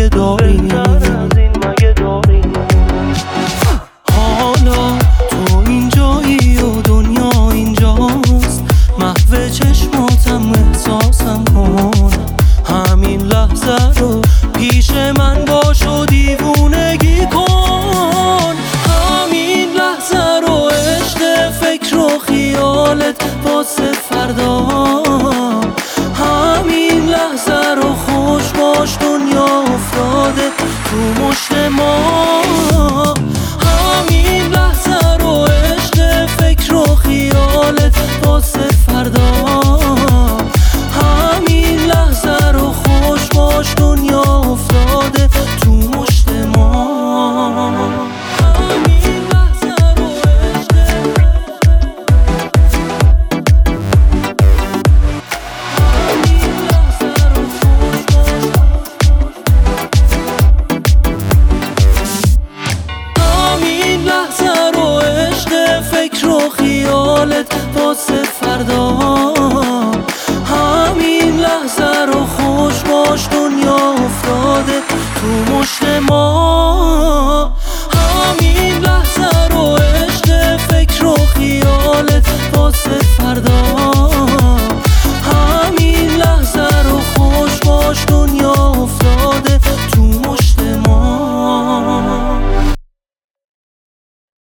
مگه داریم؟ حالا تو اینجایی و دنیا اینجاست، محو چشماتم احساسم کن. همین لحظه رو پیش من باش و دیوونگی کن. همین لحظه رو عشق، فکر و خیالت واسه فردا. همین لحظه رو خوش باش، دنیا افتاده تو مشت ما. همین لحظه رو عشق، فکر و خیالت واسه فردا. همین لحظه رو خوش باش، دنیا افتاده تو مشت ما. همین لحظه رو عشق، همین لحظه رو خوش باش. همین لحظه رو عشق، فکر و خیالت واسه فردا. همین لحظه رو خوش باش، دنیا افتاده تو مشت ما.